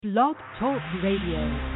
Blog Talk Radio.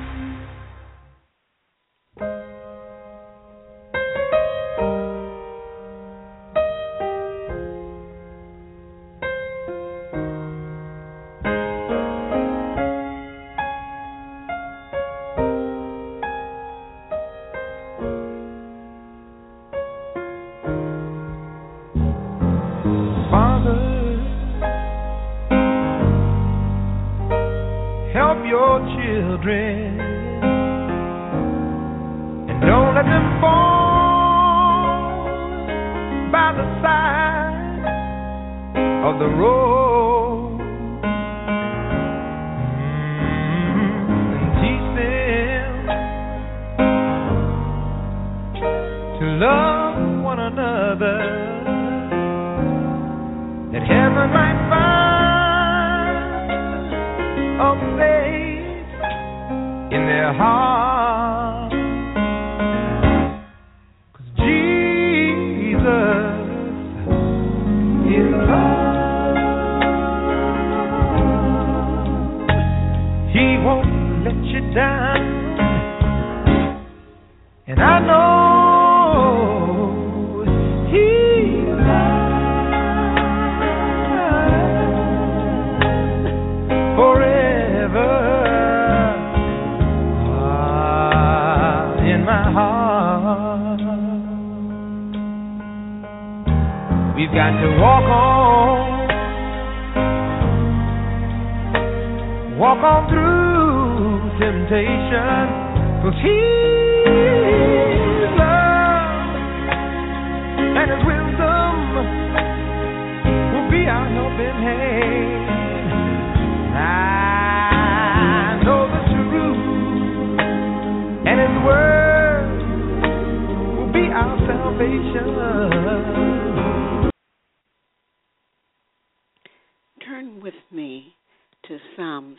Turn with me to Psalms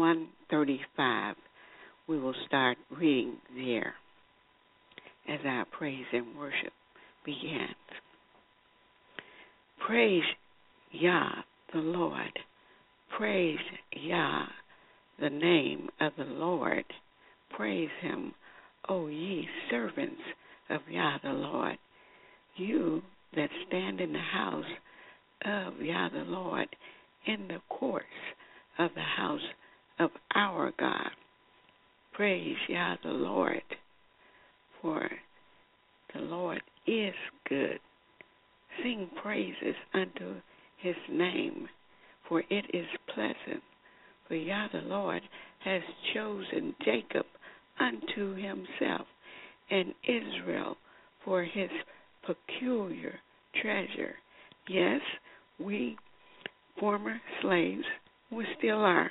135. We will start reading there as our praise and worship begins. Praise Yah, the Lord. Praise Yah, the name of the Lord. Praise him, O ye servants of Yah, the Lord. You that stand in the house of Yah, the Lord, in the courts of the house of our God. Praise Yah, the Lord, for the Lord is good. Sing praises unto his name, for it is pleasant. For Yah, the Lord, has chosen Jacob unto himself, and Israel for his peculiar treasure. Yes, we former slaves, we still are.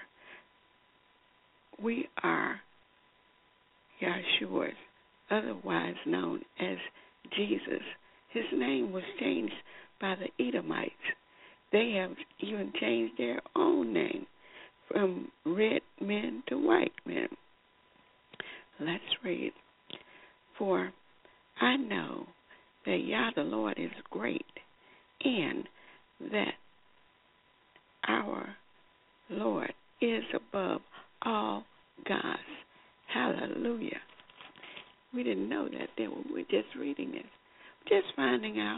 We are Yahshua's, otherwise known as Jesus. His name was changed by the Edomites. They have even changed their own name from red men to white men. Let's read. For I know that Yah the Lord is great, and that our Lord is above all gods. Hallelujah. We didn't know that then when we were just reading this. Just finding out.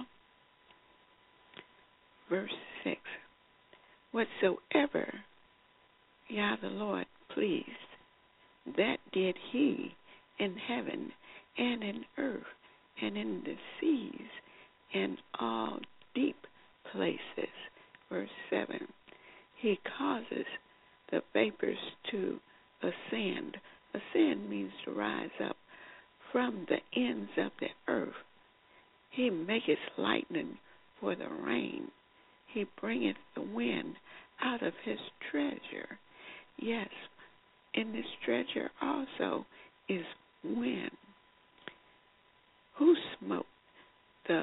Verse 6. Whatsoever Yah the Lord pleased, that did he in heaven and in earth and in the seas and all deep places. Verse 7. He causes the vapors to ascend. Ascend means to rise up from the ends of the earth. He maketh lightning for the rain. He bringeth the wind out of his treasure. Yes, in this treasure also is wind. Who smote the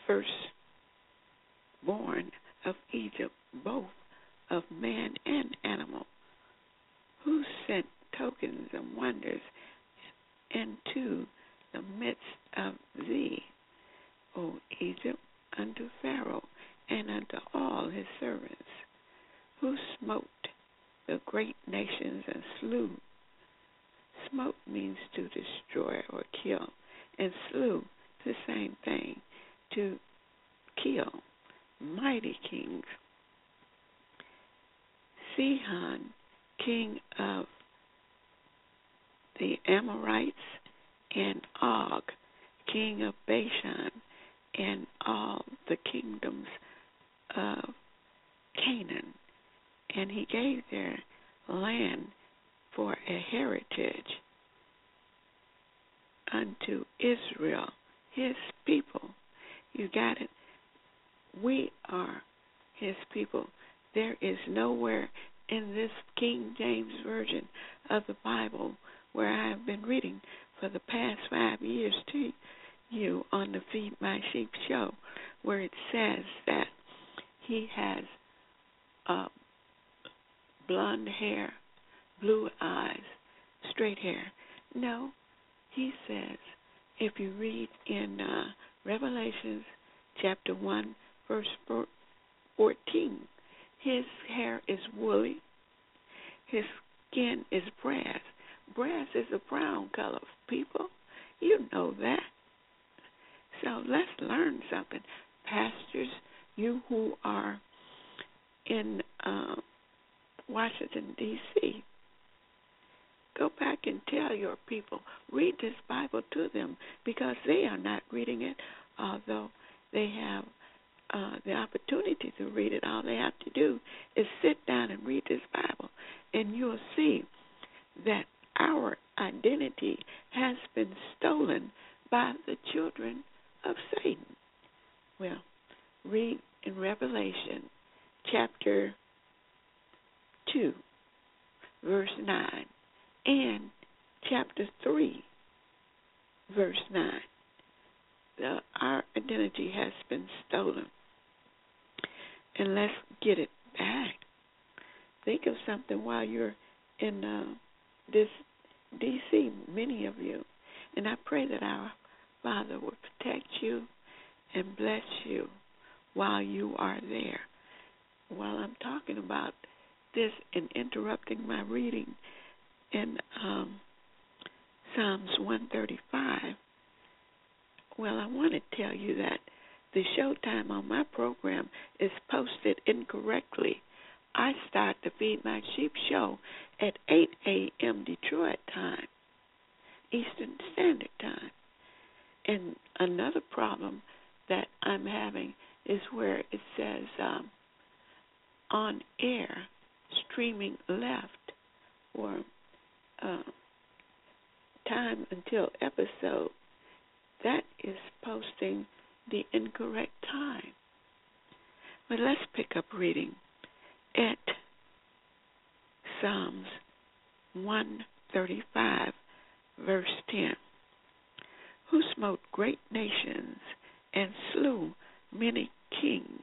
firstborn of Egypt, both of man and animal? Who sent tokens and wonders into the midst of thee, O Egypt, unto Pharaoh and unto all his servants? Who smote the great nations and slew. Smote means to destroy or kill, and slew, the same thing, to kill. Mighty kings. Sihon, king of the Amorites, and Og, king of Bashan, and all the kingdoms of Canaan. And he gave their land for a heritage unto Israel, his people. You got it? We are his people. There is nowhere in this King James Version of the Bible where I have been reading for the past 5 years to you on the Feed My Sheep show, where it says that he has blonde hair, blue eyes, straight hair. No, he says, if you read in Revelations chapter 1, verse 14, his hair is woolly, his skin is brass. Brass is a brown color, people. You know that. So let's learn something. Pastors, you who are in Washington, D.C., go back and tell your people, read this Bible to them, because they are not reading it, although they have the opportunity to read it. All they have to do is sit down and read this Bible, and you'll see that our identity has been stolen by the children of Satan. Well, read in Revelation chapter 2, verse 9, and chapter 3, verse 9. Our identity has been stolen. And let's get it back. Think of something while you're in this D.C., many of you. And I pray that our Father will protect you and bless you while you are there. While I'm talking about this and interrupting my reading in Psalms 135, well, I want to tell you that the show time on my program is posted incorrectly. I start the Feed My Sheep show at 8 a.m. Detroit time, Eastern Standard Time. And another problem that I'm having is where it says on air, streaming left, or time until episode. That is posting the incorrect time. But let's pick up reading at Psalms 135, verse 10. Who smote great nations and slew many kings.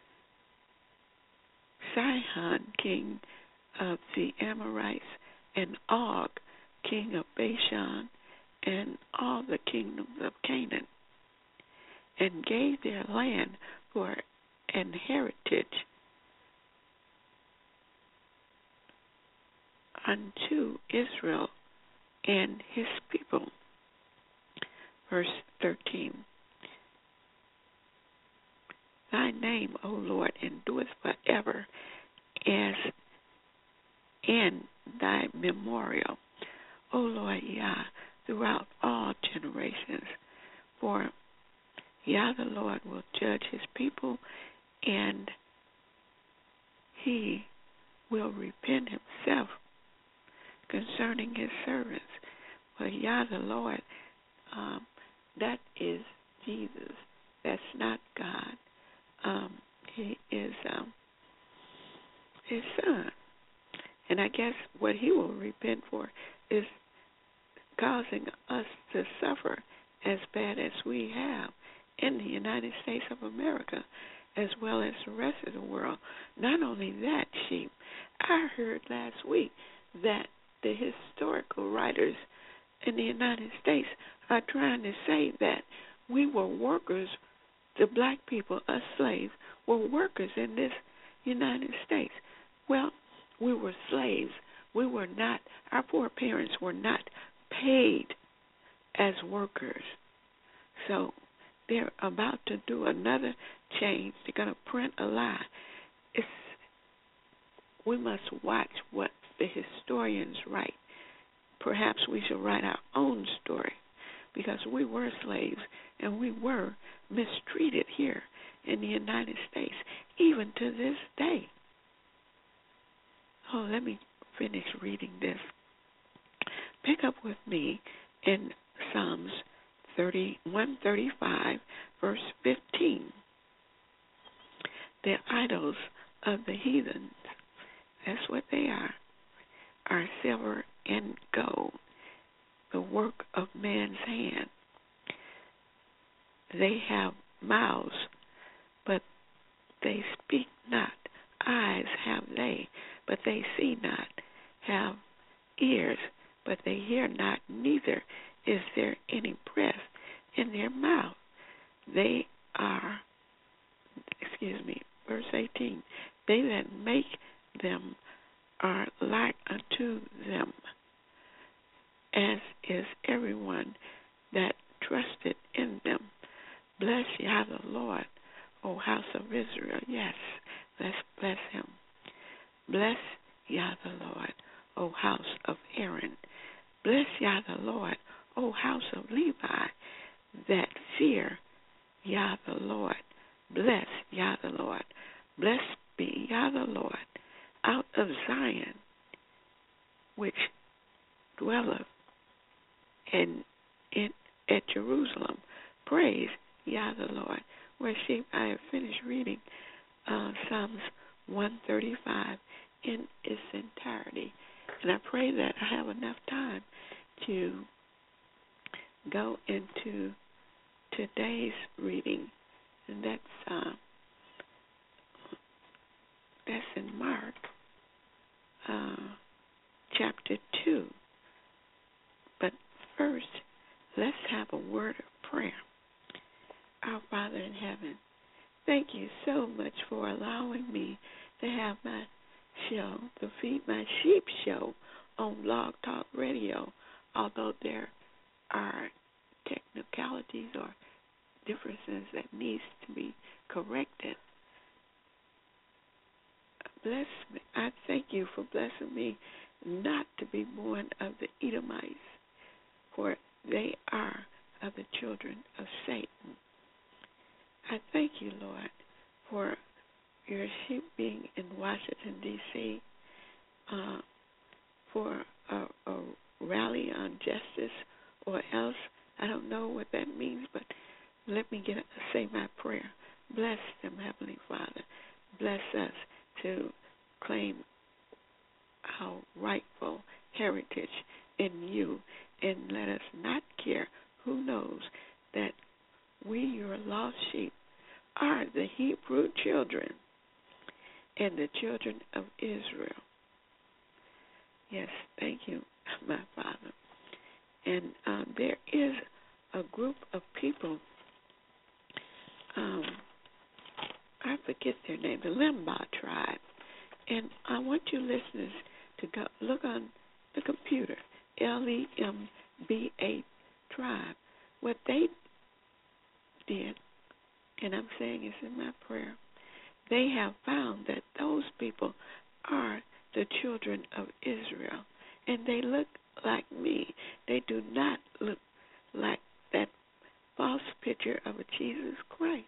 Sihon, king of the Amorites, and Og, king of Bashan, and all the kingdoms of Canaan, and gave their land for an heritage unto Israel and his people. Verse 13. Thy name, O Lord, endureth forever, as in thy memorial, O Lord Yah, throughout all generations. For Yah the Lord will judge his people, and he will repent himself concerning his servants. For Yah the Lord, that is Jesus. That's not God. He is his son. And I guess what he will repent for is causing us to suffer as bad as we have in the United States of America, as well as the rest of the world. Not only that, Sheep, I heard last week that the historical writers in the United States are trying to say that we were workers, the black people, us slaves, were workers in this United States. Well, We were slaves. We were not, our foreparents were not paid as workers. So they're about to do another change. They're going to print a lie. We must watch what the historians write. Perhaps we should write our own story, because we were slaves and we were mistreated here in the United States, even to this day. Oh, let me finish reading this. Pick up with me in Psalms 135, verse 15. The idols of the heathens, that's what they are silver and gold, the work of man's hand. They have mouths, but they speak not. Eyes have they, but they see not. Have ears, but they hear not. Neither is there any breath in their mouth. They are, verse 18, they that make them are like unto them, as is everyone that trusted in them. Bless Yah the Lord, O house of Israel. Yes, let's bless him. Bless Yah the Lord, O house of Aaron. Bless Yah the Lord, O house of Levi, that fear Yah the Lord. Bless Yah the Lord. Blessed be Yah the Lord out of Zion, which dwelleth at Jerusalem. Praise Yah the Lord. Well, I have finished reading Psalms 135 in its entirety. And I pray that I have enough time to go into today's reading. And that's in Mark chapter 2. But first, let's have a word of prayer. Our Father in heaven, thank you so much for allowing me to have my show, the Feed My Sheep show on Blog Talk Radio, although there are technicalities or differences that needs to be corrected. Bless me. I thank you for blessing me not to be born of the Edomites, for they are of the children of Satan. I thank you, Lord, for your sheep being in Washington, D.C., for a rally on justice, or else, I don't know what that means, but let me say my prayer. Bless them, Heavenly Father. Bless us to claim our rightful heritage in you, and let us not care who knows that we, your lost sheep, are the Hebrew children and the children of Israel. Yes, thank you, my Father. And there is a group of people, I forget their name, the Lemba tribe. And I want you listeners to go look on the computer, LEMBA tribe. What they did, and I'm saying it's in my prayer, they have found that those people are the children of Israel, and they look like me. They do not look like that false picture of a Jesus Christ.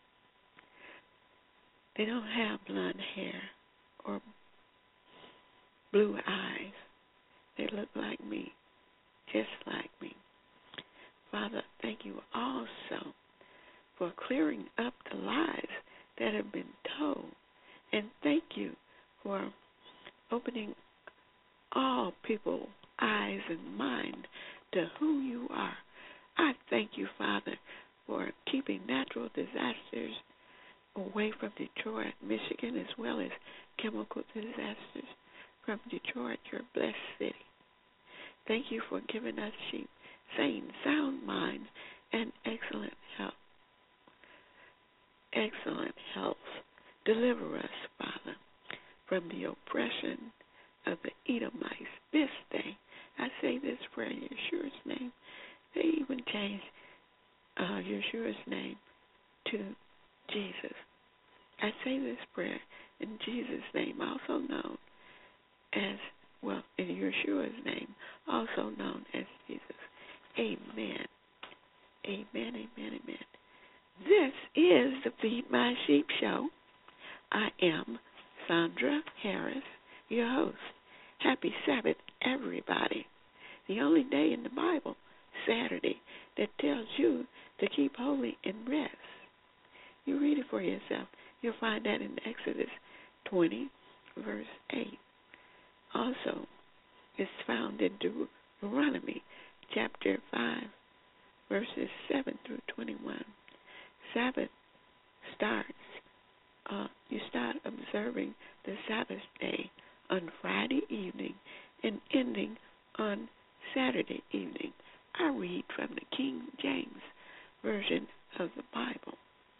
They don't have blonde hair or blue eyes. They look like me, just like me. Father, thank you also for clearing up the lies that have been told. And thank you for opening all people's eyes and mind to who you are. I thank you, Father, for keeping natural disasters away from Detroit, Michigan, as well as chemical disasters from Detroit, your blessed city. Thank you for giving us sheep, sane, sound minds, and excellent health. Excellent health. Deliver us, Father, from the oppression of the Edomites this day. I say this prayer in Yeshua's name. They even changed Yeshua's name to Jesus. I say this prayer in Jesus' name, also known as, well, in Yeshua's name, also known as Jesus. Amen. Amen, amen, amen. This is the Feed My Sheep Show. I am Sandra Harris, your host. Happy Sabbath, everybody. The only day in the Bible, Saturday, that tells you to keep holy and rest. You read it for yourself. You'll find that in Exodus 20, verse 8. Also, it's found in Deuteronomy chapter 5, verses 7 through 21. Sabbath starts, you start observing the Sabbath day on Friday evening and ending on Saturday evening. I read from the King James Version of the Bible.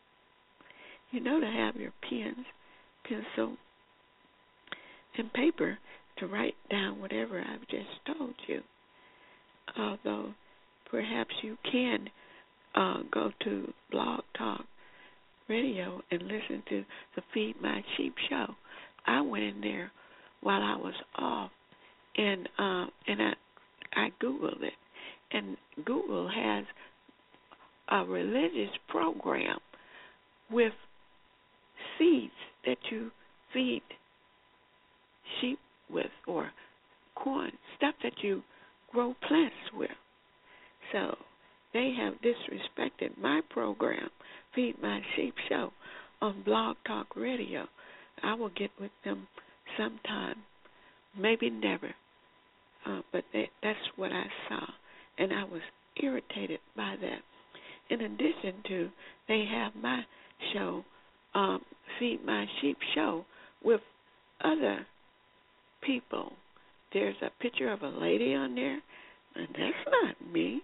You know to have your pens, pencil, and paper to write down whatever I've just told you. Although perhaps you can go to Blog Talk Radio and listen to the Feed My Sheep show. I went in there while I was off, and I Googled it. And Google has a religious program with seeds that you feed sheep with, or corn, stuff that you grow plants with. So they have disrespected my program, Feed My Sheep Show, on Blog Talk Radio. I will get with them sometime, maybe never, but that's what I saw, and I was irritated by that. In addition to, they have my show, Feed My Sheep Show, with other people. There's a picture of a lady on there, and that's not me.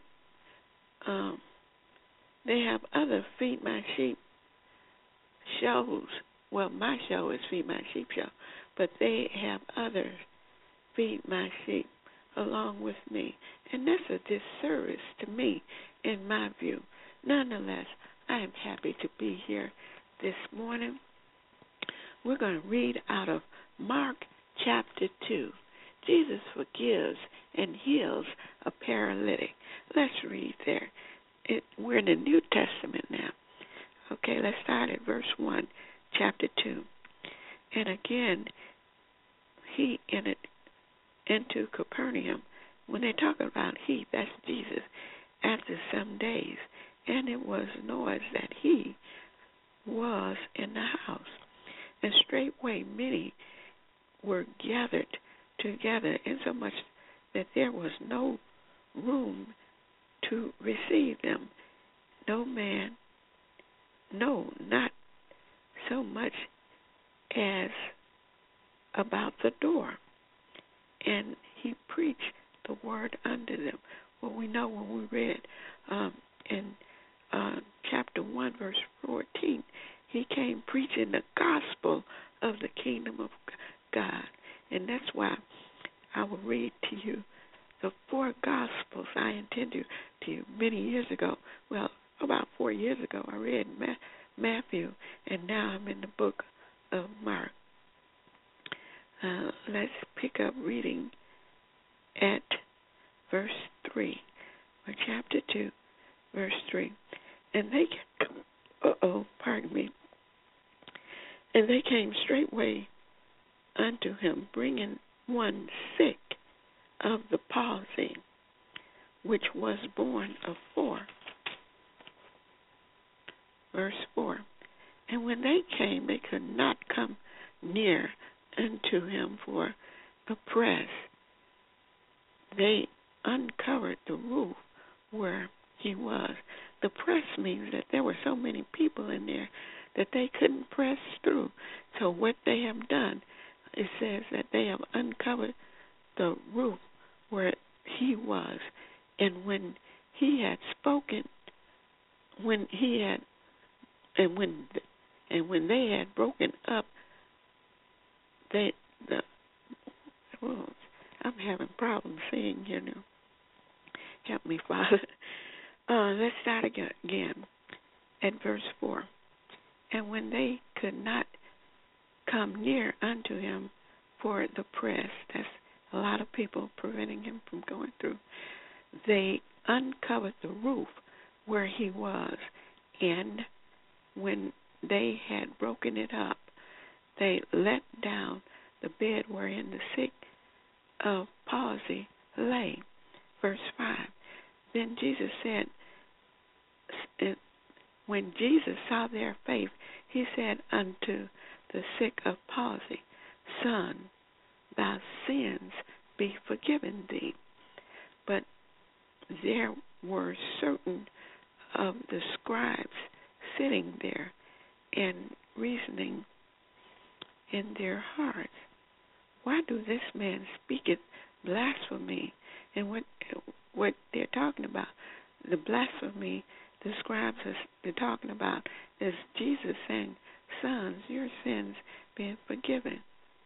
They have other Feed My Sheep shows. Well, my show is Feed My Sheep Show, but they have others Feed My Sheep along with me, and that's a disservice to me, in my view. Nonetheless, I am happy to be here this morning. We're going to read out of Mark chapter 2. Jesus forgives and heals a paralytic. Let's read there. We're in the New Testament now. Okay, let's start at verse 1, chapter 2. And again, he entered into Capernaum. When they talk about he, that's Jesus, after some days. And it was noised that he was in the house. And straightway many were gathered together, insomuch that there was no room to receive them. No man, no, not so much as about the door. And he preached the word unto them. Well, we know when we read in chapter 1, verse 14, he came preaching the gospel of the kingdom of God. And that's why I will read to you the 4 gospels I intended to you many years ago. Well, about 4 years ago, I read Matthew, and now I'm in the book of Mark. Let's pick up reading at verse 3, or chapter 2, verse 3. And they And they came straightway unto him, bringing one sick of the palsy, which was born of 4. Verse 4. And when they came, they could not come near unto him for the press. They uncovered the roof where he was. The press means that there were so many people in there that they couldn't press through. So what they have done, it says that they have uncovered the roof where he was. And when he had spoken, when they had broken up they the well, I'm having problems seeing here now. Help me, Father. Let's start again at verse 4. And when they could not come near unto him for the press, that's a lot of people preventing him from going through, they uncovered the roof where he was, and when they had broken it up, they let down the bed wherein the sick of palsy lay. Verse 5. Then Jesus said, when Jesus saw their faith, he said unto the sick of palsy, Son, thy sins be forgiven thee. But there were certain of the scribes sitting there and reasoning in their hearts, why do this man speaketh blasphemy? And what they're talking about, the blasphemy the scribes are talking about is Jesus saying, sons, your sins being forgiven.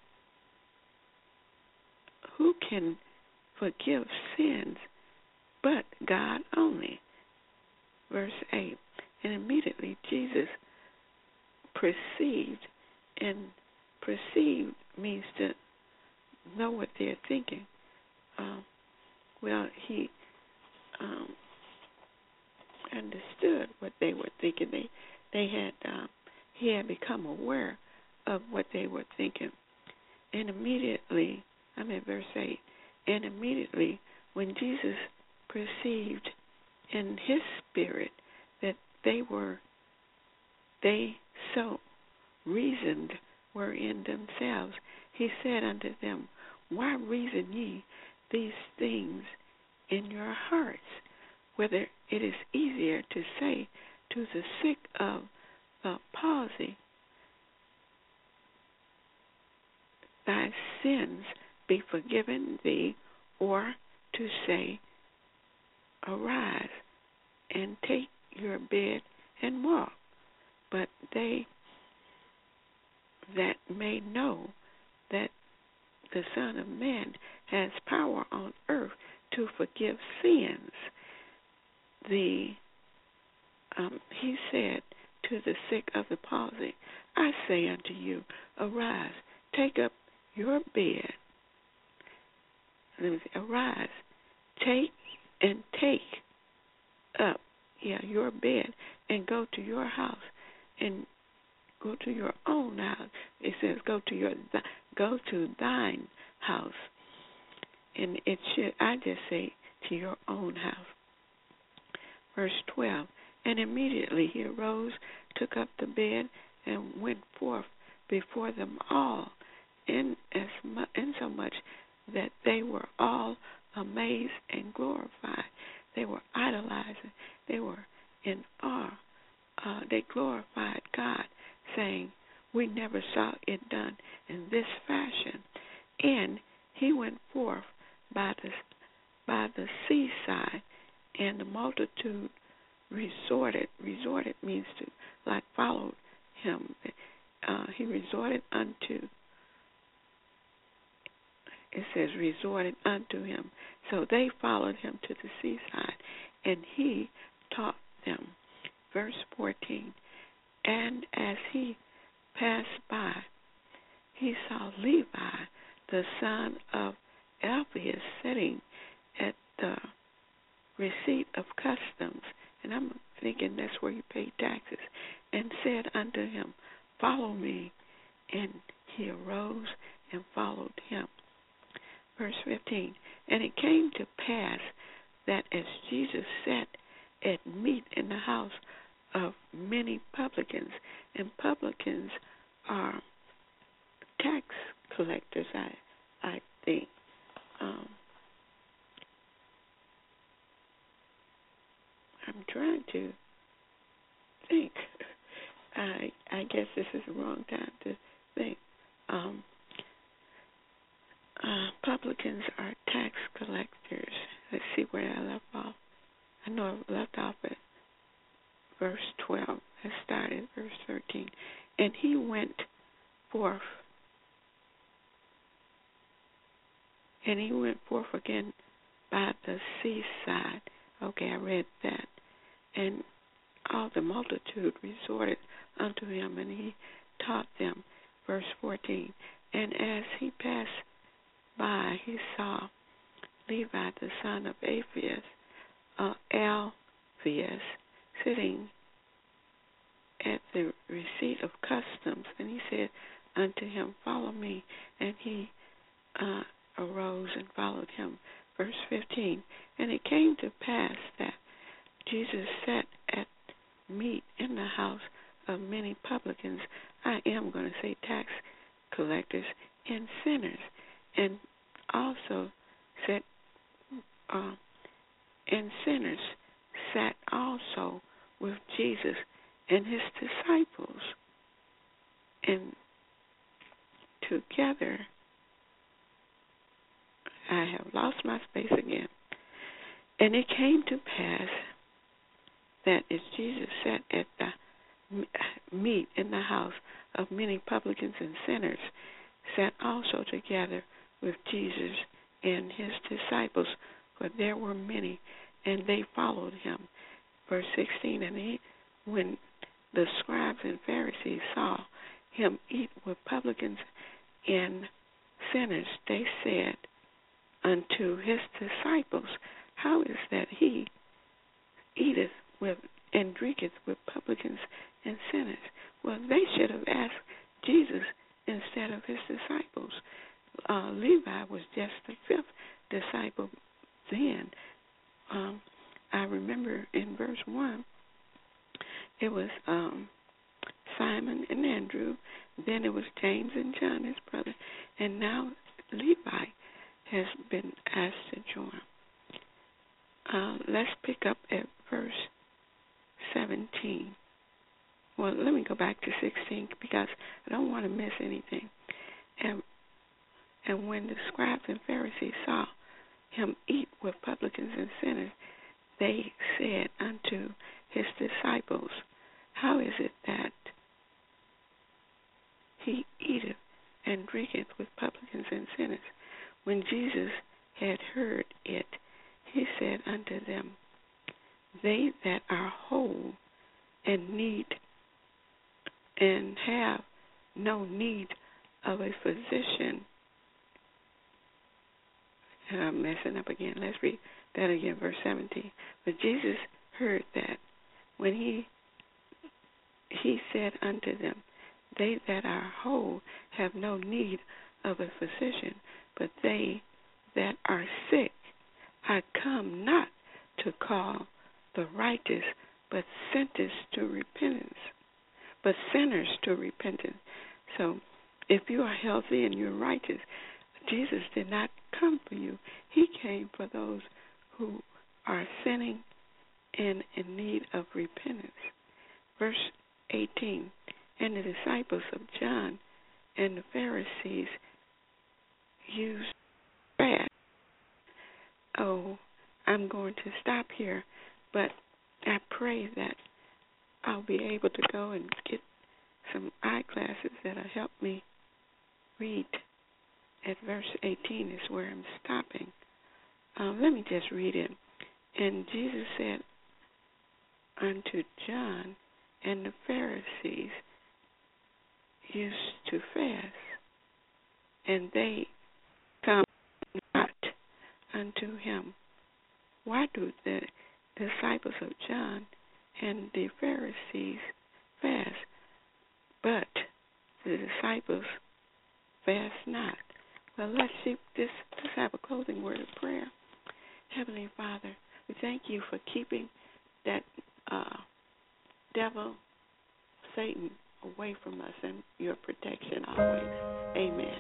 Who can forgive sins but God only? Verse 8. And immediately Jesus perceived, and perceived means to know what they're thinking. He understood what they were thinking. He had become aware of what they were thinking. And immediately, I'm at verse 8, and immediately when Jesus perceived in his spirit that they so reasoned were in themselves, he said unto them, why reason ye these things in your hearts? Whether it is easier to say to the sick of the palsy, thy sins be forgiven thee, or to say, arise and take your bed and walk. But they that may know that the Son of Man has power on earth to forgive sins, he said to the sick of the palsy, I say unto you, arise, take up your bed. Arise, take up your bed and go to your house, and go to your own house. It says go to thine house, and it should, I just say, to your own house. Verse 12. And immediately he arose, took up the bed, and went forth before them all, insomuch that they were all amazed and glorified. They were idolizing. They were in awe. They glorified God, saying, we never saw it done in this fashion. And he went forth by the seaside, and the multitude resorted. Resorted means to follow him. He resorted unto. It says resorted unto him. So they followed him to the seaside, and he taught them. Verse 14. And as he passed by, he saw Levi, the son of Alphaeus, sitting at the receipt of customs. And I'm thinking that's where you pay taxes. And said unto him, follow me. And he arose and followed him. Verse 15. And it came to pass that as Jesus sat at meat in the house of many publicans, and publicans are tax collectors, I think. I'm trying to think. I guess this is the wrong time to think. Publicans are tax collectors. Let's see where I left off. I know I left off at verse 12. I started verse 13. And he went forth And he went forth again by the seaside. Okay, I read that. And all the multitude resorted unto him, and he taught them. Verse 14. And as he passed by, he saw Levi, the son of Alphaeus, sitting at the receipt of customs. And he said unto him, Follow me. And he arose and followed him. Verse 15. And it came to pass that Jesus sat at meat in the house of many publicans. I am going to say tax collectors and sinners. And also sat, and sinners sat also with Jesus and his disciples. And together, I have lost my space again. And it came to pass that as Jesus sat at the meat in the house of many publicans and sinners, sat also together with Jesus and his disciples, for there were many, and they followed him. Verse 16, and when the scribes and Pharisees saw him eat with publicans and sinners, they said unto his disciples, How is that he eateth with and drinketh with publicans and sinners? Well, they should have asked Jesus instead of his disciples. Levi was just the fifth disciple then. I remember in verse 1, it was Simon and Andrew, then it was James and John, his brother, and now Levi has been asked to join. Let's pick up at verse 17. Well, let me go back to 16 because I don't want to miss anything. And when the scribes and Pharisees saw him eat with publicans and sinners, they said unto his disciples, How is it that he eateth and drinketh with publicans and sinners? When Jesus had heard it, he said unto them, They that are whole and have no need of a physician. And I'm messing up again. Let's read that again, verse 17. But Jesus heard that when he said unto them, They that are whole have no need of a physician, but they that are sick. I come not to call the righteous, but sinners to repentance. So if you are healthy and you're righteous, Jesus did not come for you. He came for those who are sinning and in need of repentance. Verse 18, and the disciples of John and the Pharisees used fast. Oh, I'm going to stop here, but I pray that I'll be able to go and get some eyeglasses that'll help me read. At verse 18 is where I'm stopping. Let me just read it. And Jesus said unto John and the Pharisees used to fast, and they come not unto him. Why do the disciples of John and the Pharisees fast, but the disciples fast not? Well, let's have a closing word of prayer. Heavenly Father, we thank you for keeping that devil, Satan, away from us and your protection always. Amen.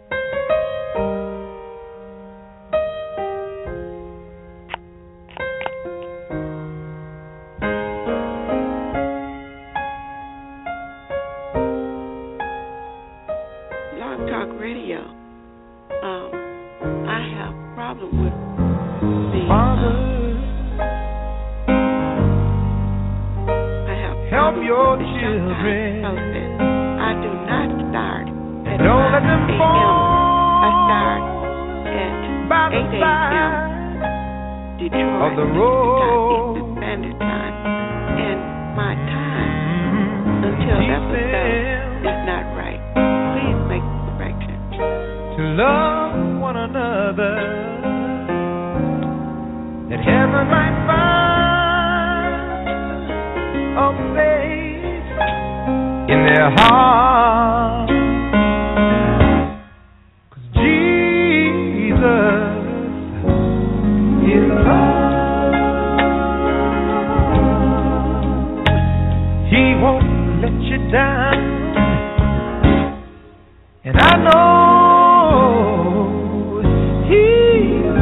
Blog Talk Radio. I have a problem with the help your children. I do not start at Don't let them fall Detroit, of the road. Eastern Standard Time, and my time until episode is not right. Please make corrections. To love one another, that heaven might find a place in their heart. 'Cause Jesus is love. He won't let you down, and I know He's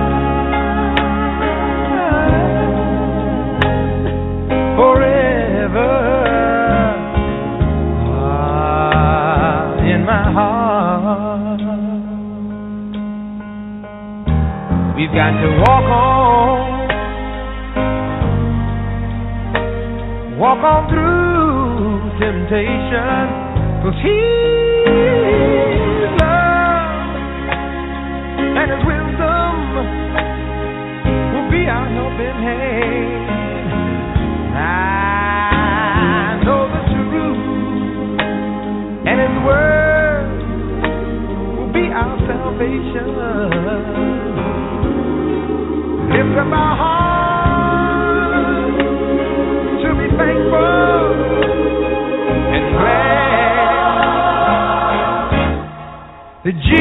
forever in my heart. We've got to walk on through temptation, 'cause His love and His wisdom will be our helping hand. I know the truth, and His word will be our salvation. Lift up our hearts to be thankful and glad that